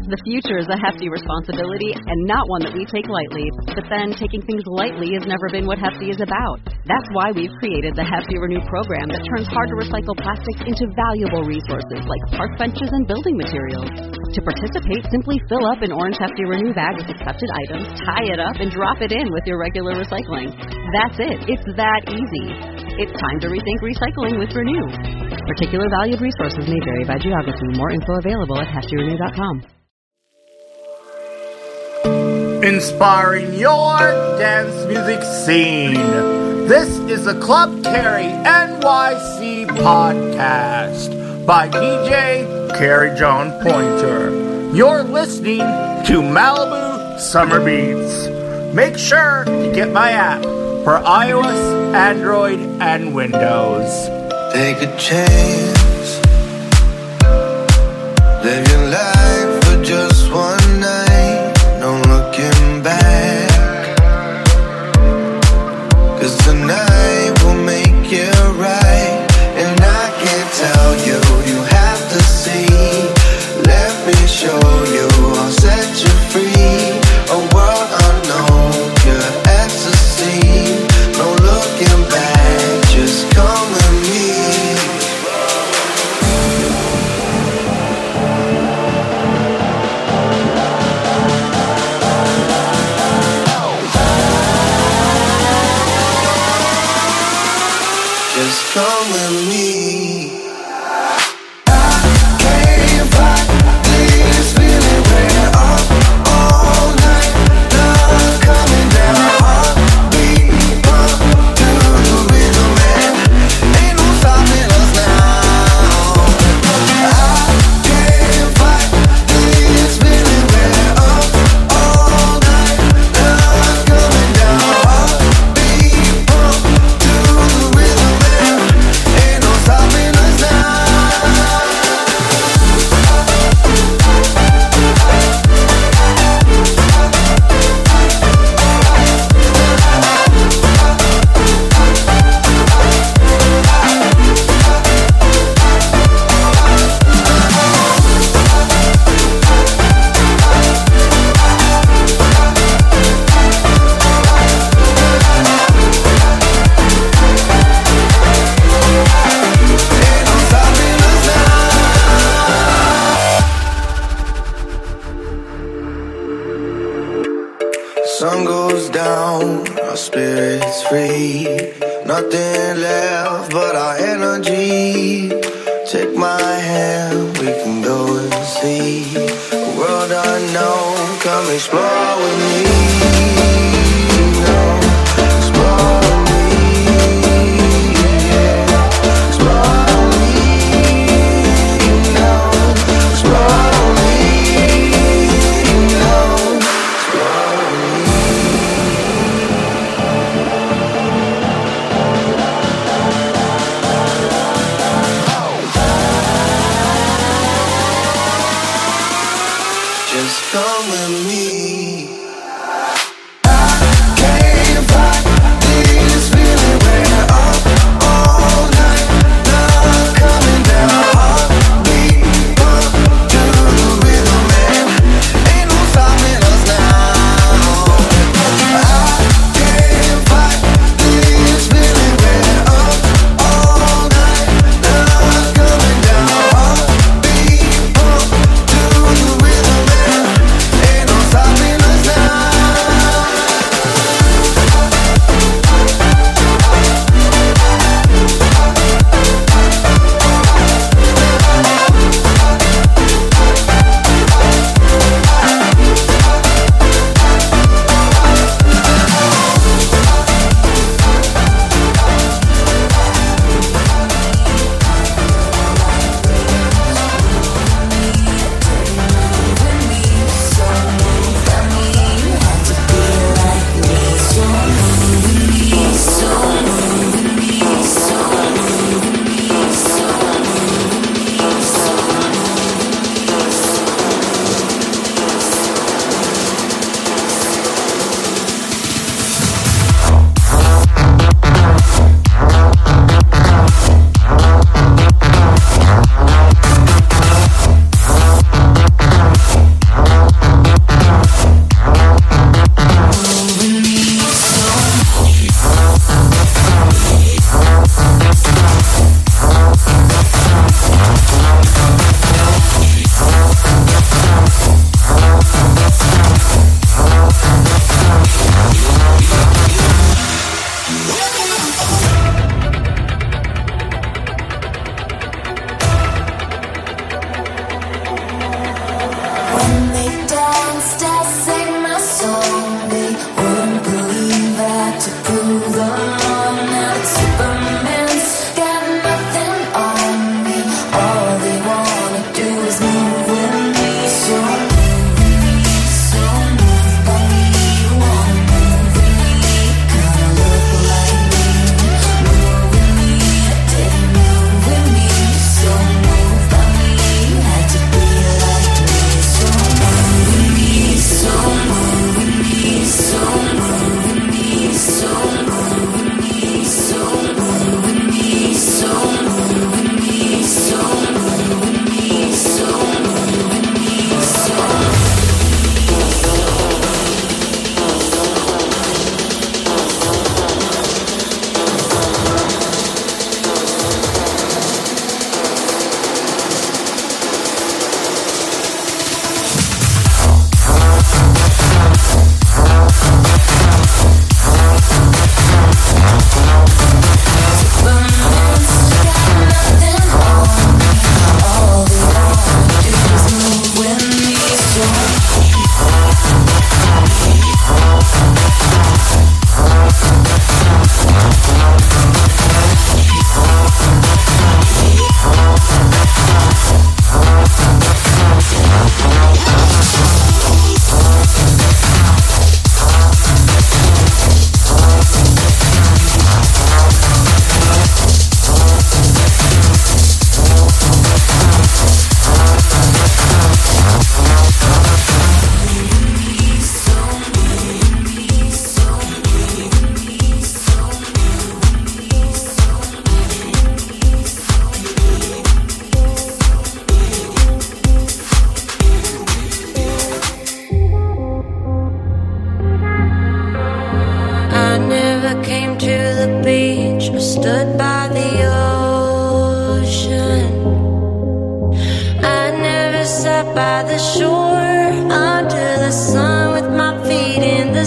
The future is a hefty responsibility and not one that we take lightly. But then, taking things lightly has never been what Hefty is about. That's why we've created the Hefty Renew program that turns hard-to-recycle plastics into valuable resources like park benches and building materials. To participate, simply fill up an orange Hefty Renew bag with accepted items, tie it up, and drop it in with your regular recycling. That's it. It's that easy. It's time to rethink recycling with Renew. Particular valued resources may vary by geography. More info available at heftyrenew.com. Inspiring your dance music scene. This is the Club Carry NYC podcast by DJ Carrie John Pointer. You're listening to Malibu Summer Beats. Make sure to get my app for iOS, Android, and Windows. Take a chance. Live your life for just one night. No looking back. 'Cause tonight will make it right. And I can't tell you, you have to see. Let me show you, I'll set you free. A world unknown, pure ecstasy. No looking back, just come with me. Just come with me. I can't fight this feeling. We're up all night. Love coming down. Heartbeat pump to the rhythm, man. Ain't no stopping us now. I can't fight this feeling. We're up all night. Love coming down. Heartbeat pump to the rhythm, man. Ain't no stopping us now. Sun goes down, our spirits free. Nothing left but our energy. Take my hand, we can go and see a world unknown. Come explore with me. Explore with me, yeah. Explore with me, explore with me, explore with me. Just come with me. I can't fight this feeling. We're up all night. Love coming down. Heartbeat pump to the rhythm, man. Ain't no stopping us now. I can't fight this feeling. We're up all night. Love coming down. Heartbeat pump to the rhythm, man. Ain't no stopping us now.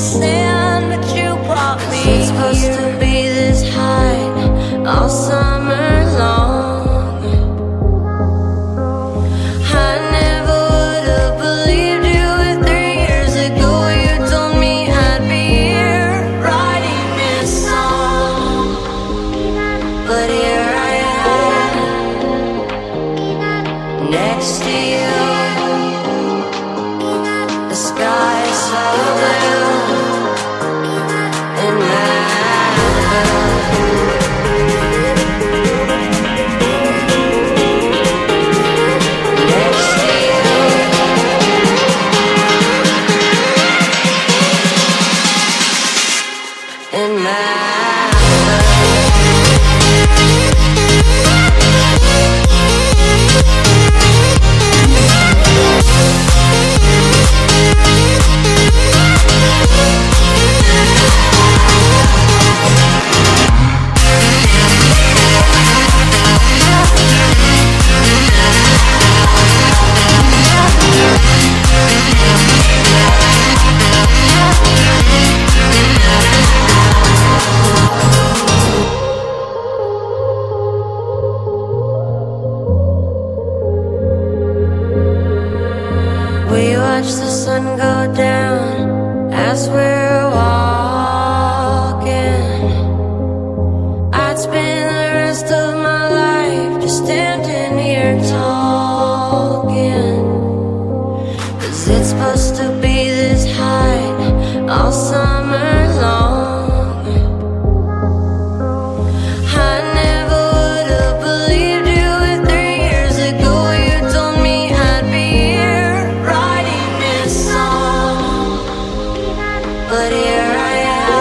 sand, but you brought me. It's supposed to be this high all summer long. I never would have believed you 3 years ago. You told me I'd be here writing this song, but here I am next to you. The sky is so blue in Malibu. Next to you, in Malibu. We watch the sun go down as we're walking. I'd spend the rest of my life just standing here talking. 'Cause it's supposed to be this high all summer long. I never would have believed you 3 years ago. You told me I'd be here writing this song, but here I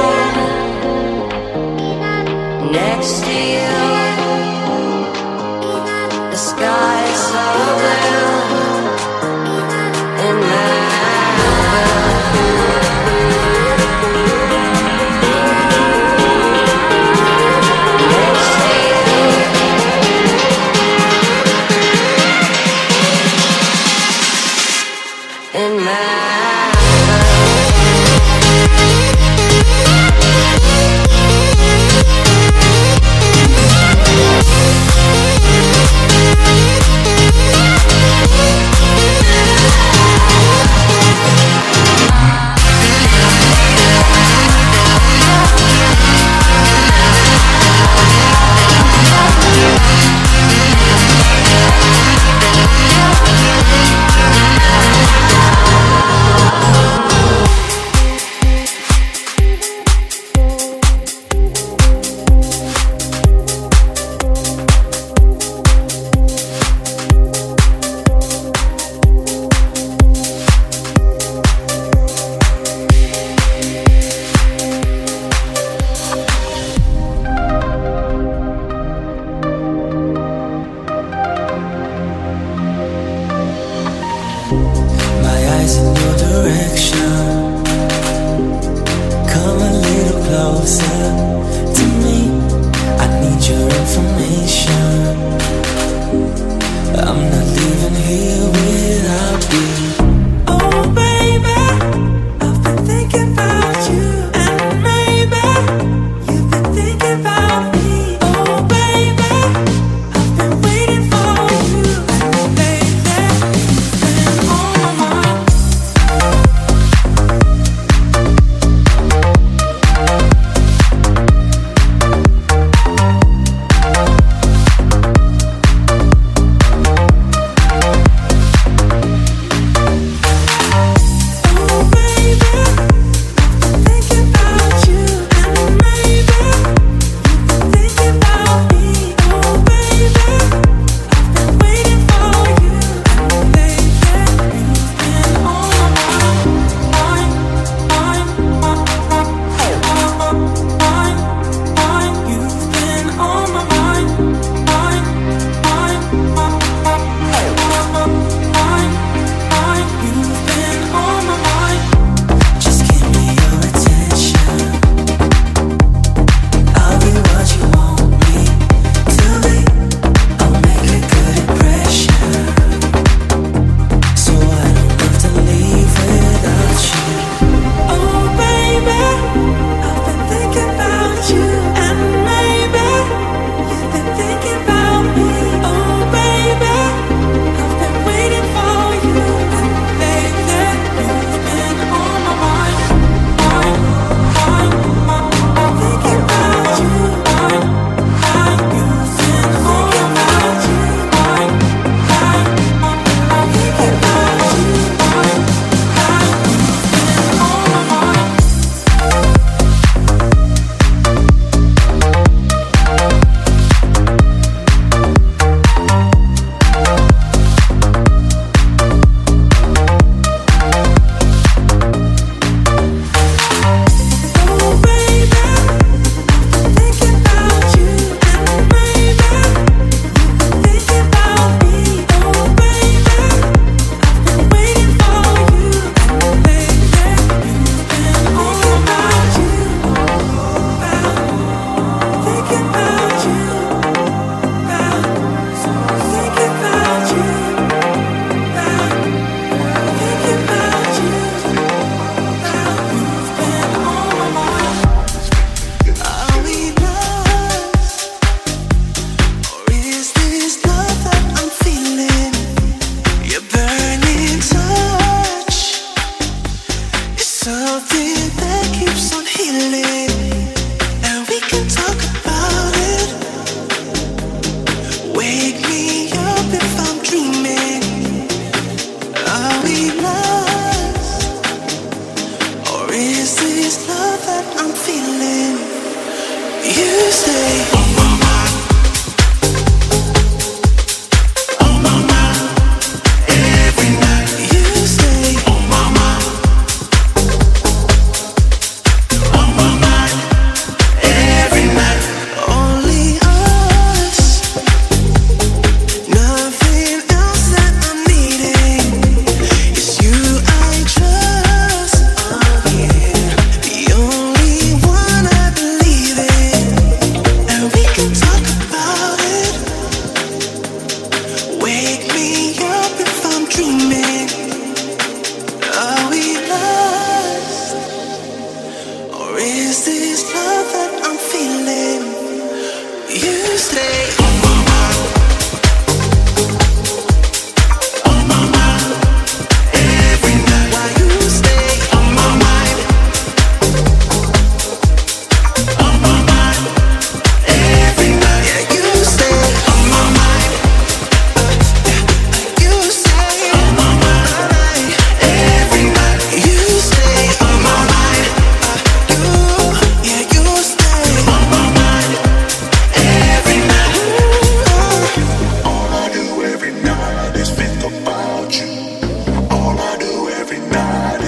am next to you. The sky is so blue in Malibu. Next to you, in Malibu. My eyes in your direction. Come a little closer to me. I need your information. I'm not leaving here without you. Oh baby, I've been thinking about you. And maybe you've been thinking about me. Oh baby, I've been waiting for you. And lately you've been on my mind.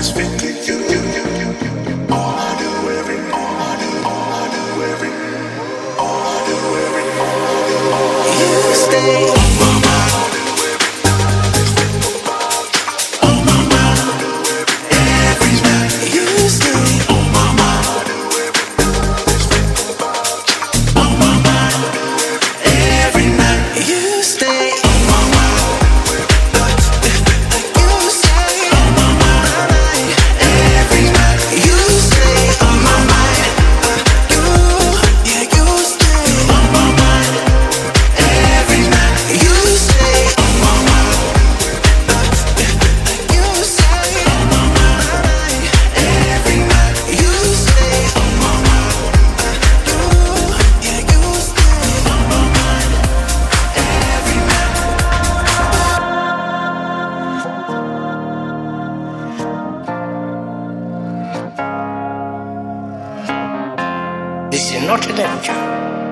not a lecture,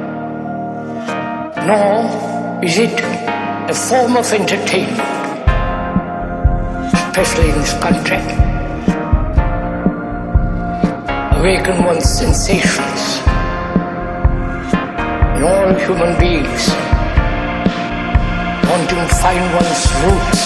nor is it a form of entertainment, especially in this country. Awaken one's sensations in all human beings, wanting to find one's roots.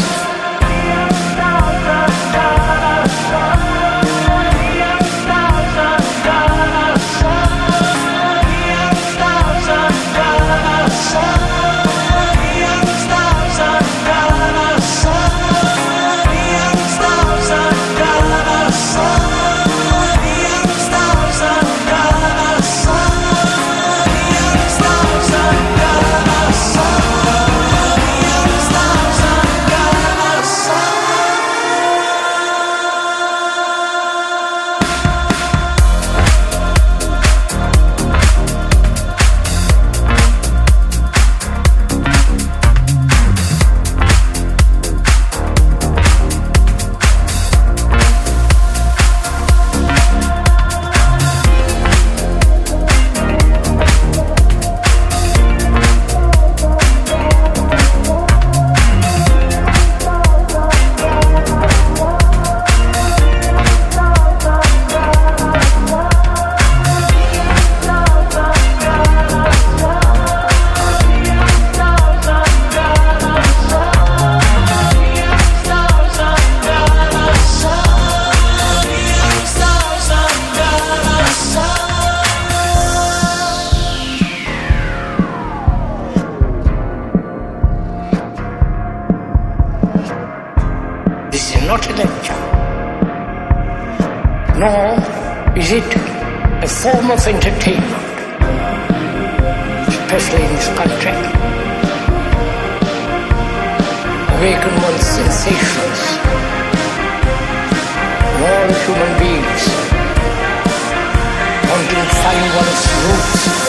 Not a lecture, nor is it a form of entertainment, especially in this country. Awaken one's sensations in all human beings, wanting to find one's roots.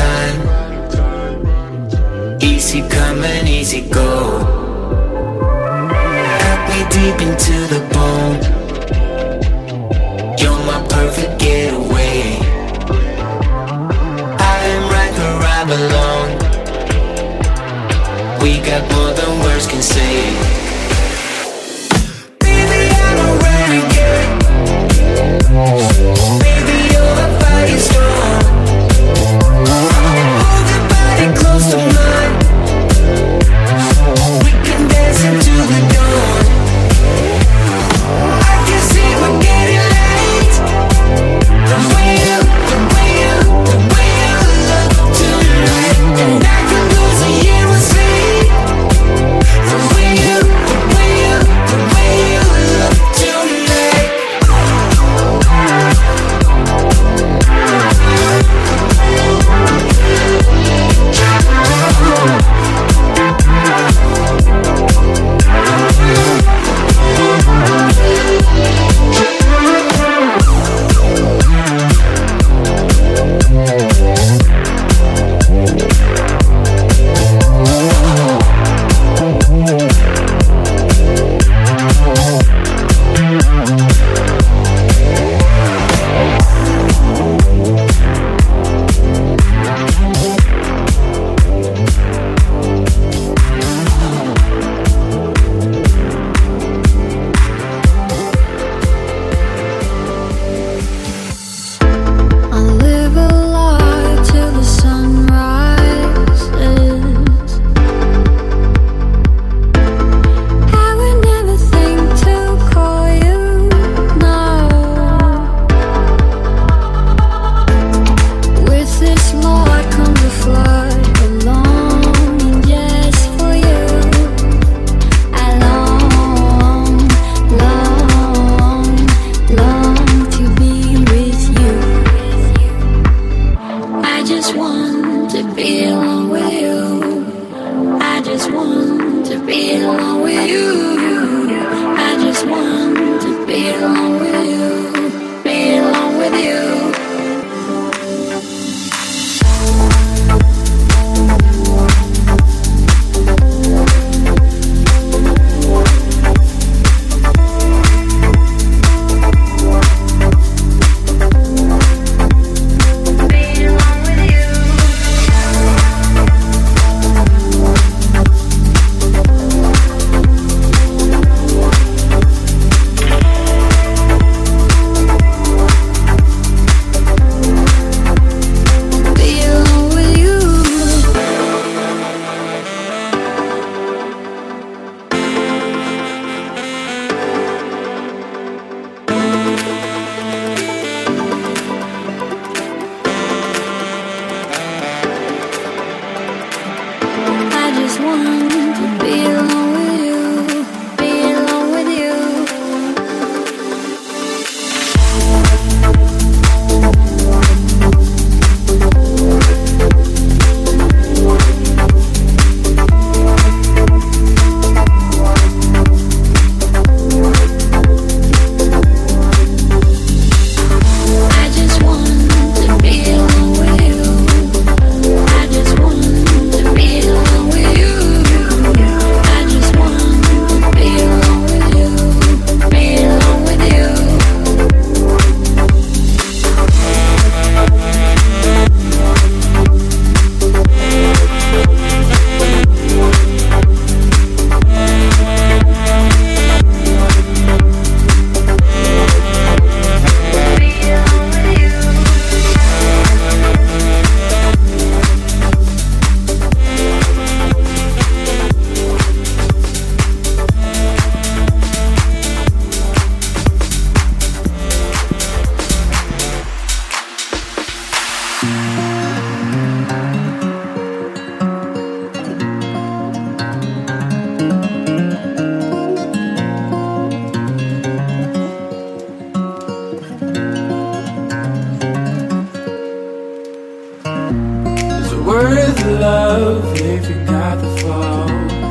time. Easy come and easy go. Cut me deep into the bone. You're my perfect getaway. I am right where I belong. We got more than words can say. Baby, I'm a renegade. Baby, you're a firestorm. Hold your body close to mine. We can dance into the dawn. I can see we're getting late. The way you look tonight. And I can lose a year with sleep. The way you look tonight. worth love if you got the flow.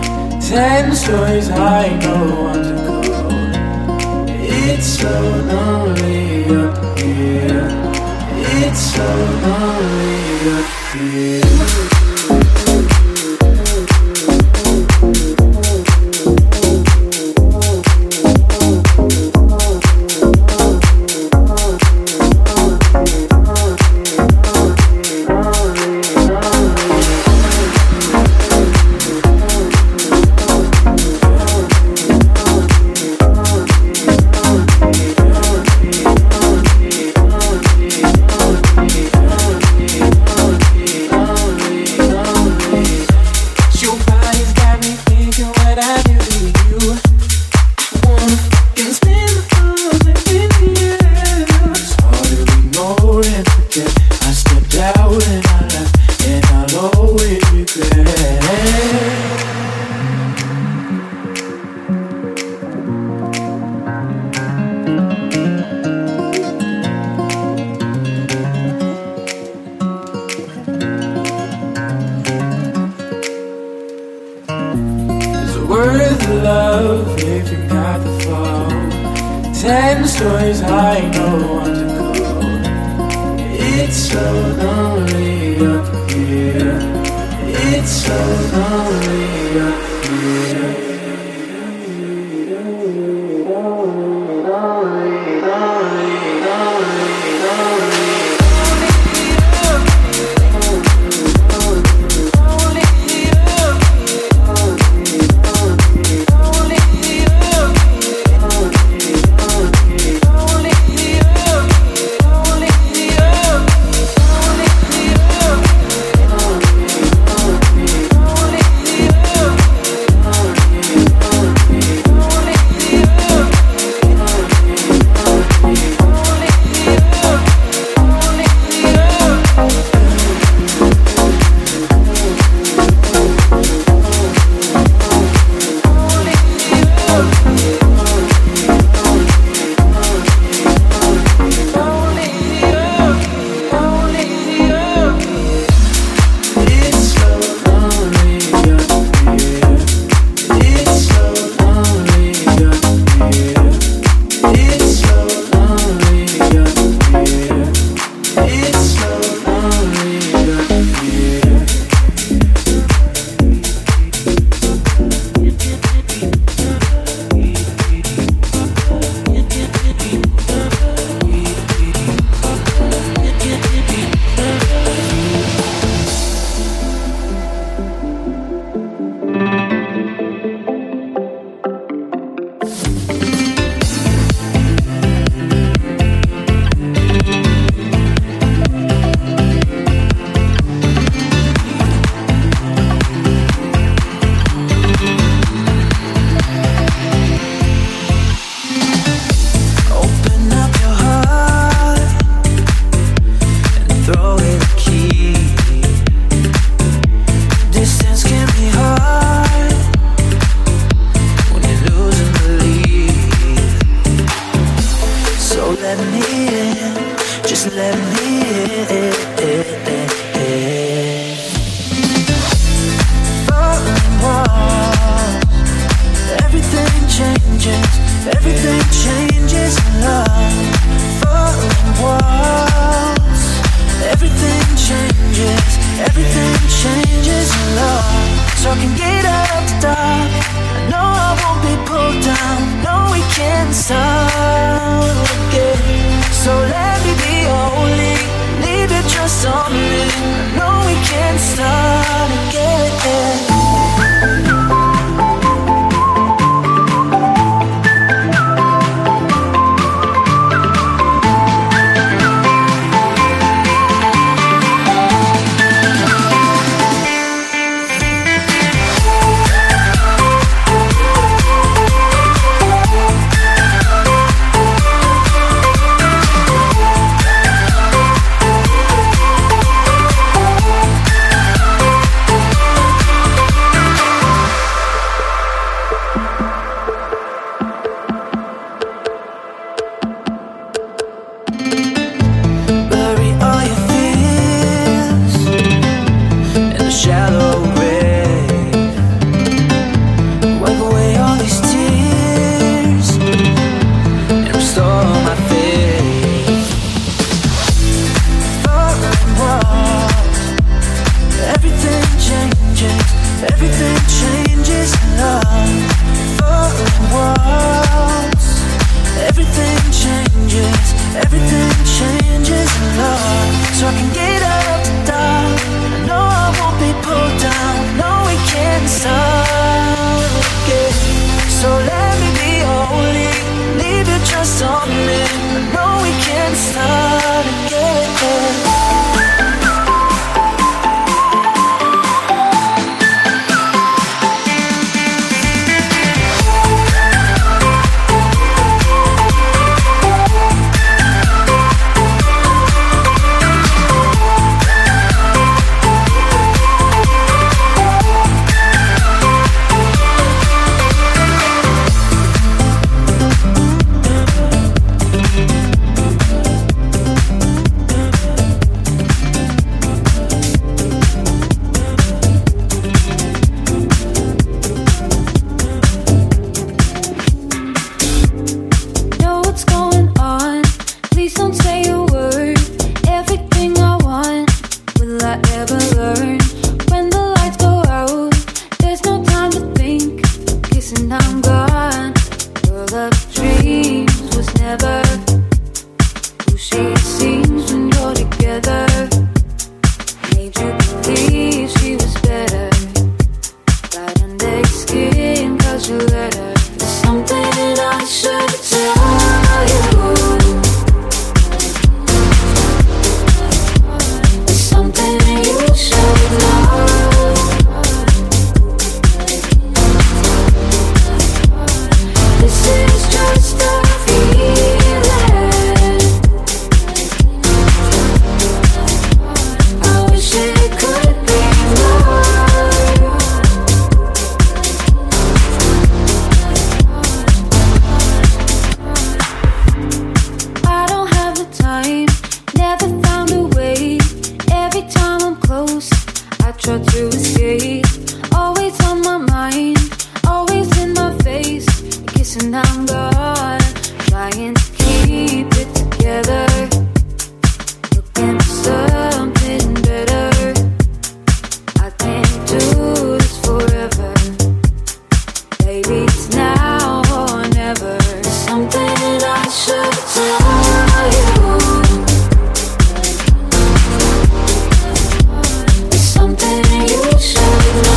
10 stories high, no one to call. It's so lonely up here. It's so lonely up here. so I can get up to top. I know I won't be pulled down. No, we can't stop. Yeah. So let me be holy, leave your trust on me. I know we can't start again. Something you should know.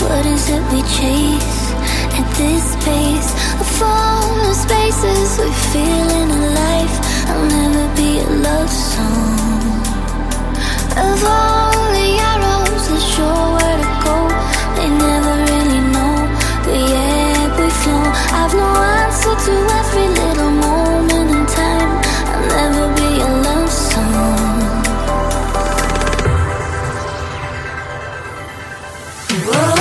What is it we chase at this pace? A fall of spaces we're feeling alive. I'll never be a love song. Of all the arrows that show where to go, they never really know, but yet we flow. I've no answer to every little moment in time. I'll never be a love song. Whoa.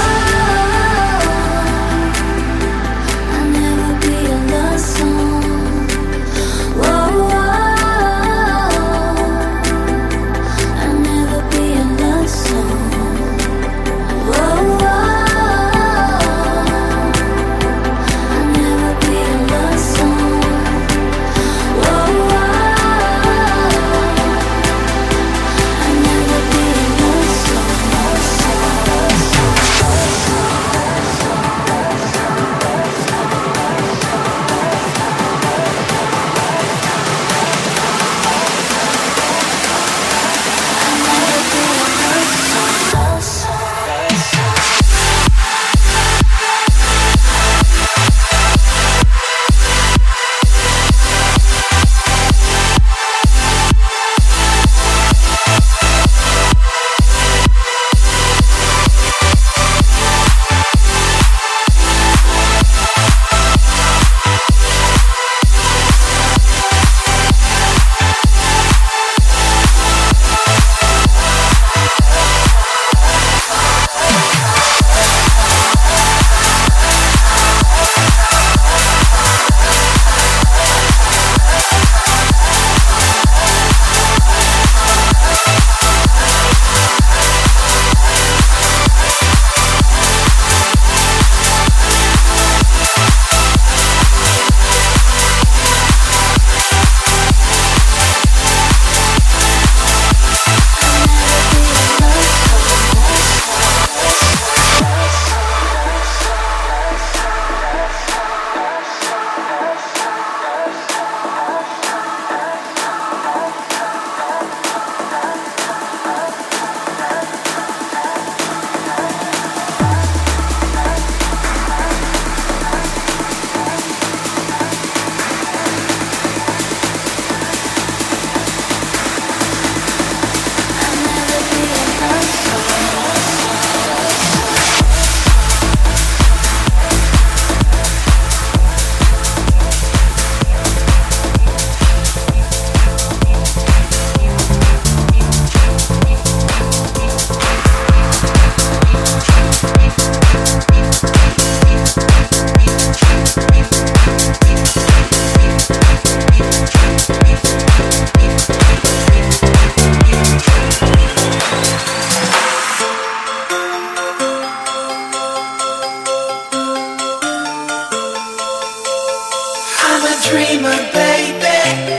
dreamer, baby.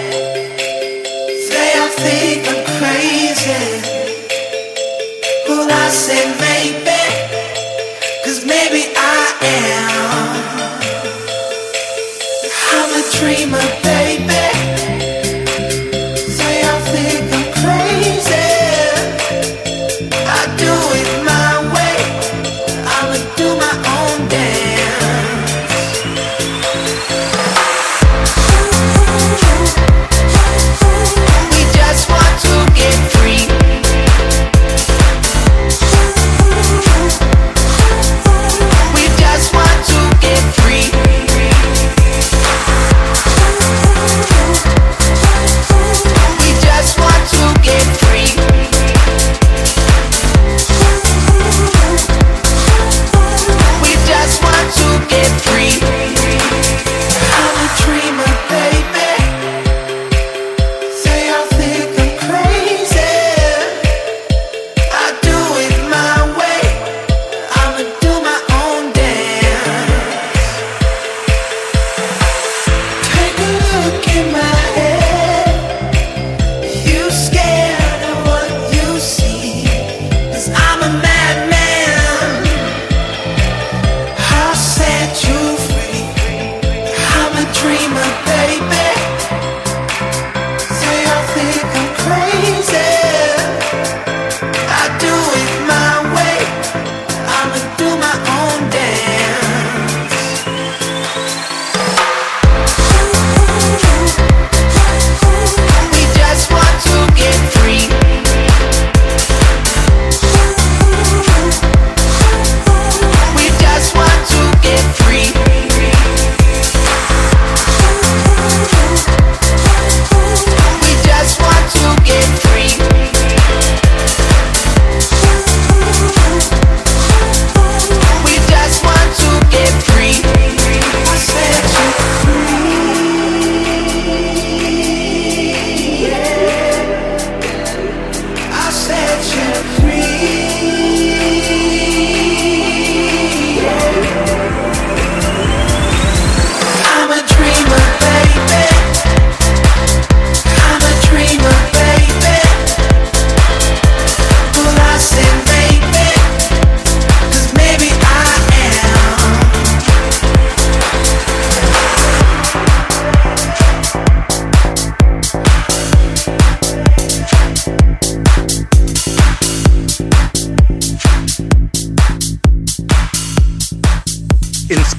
Say I think I'm crazy. Well, I say maybe, 'cause maybe I am. I'm a dreamer, baby. Say I think I'm crazy. I do it my way. I'ma do my own dance. We just want to get free. We just want to get free.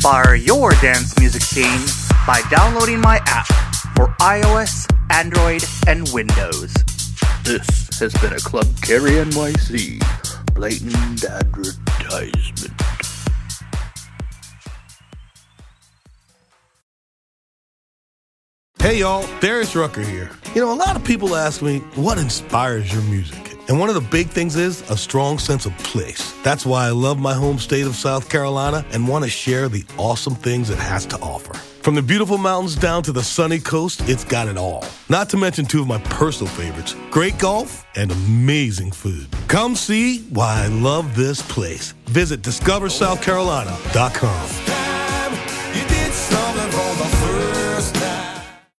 inspire your dance music scene by downloading my app for iOS, Android, and Windows. This has been a Club Carry NYC blatant advertisement. Hey y'all, Darius Rucker here. You know, a lot of people ask me, what inspires your music? And one of the big things is a strong sense of place. That's why I love my home state of South Carolina and want to share the awesome things it has to offer. From the beautiful mountains down to the sunny coast, it's got it all. Not to mention two of my personal favorites, great golf and amazing food. Come see why I love this place. Visit discoversouthcarolina.com.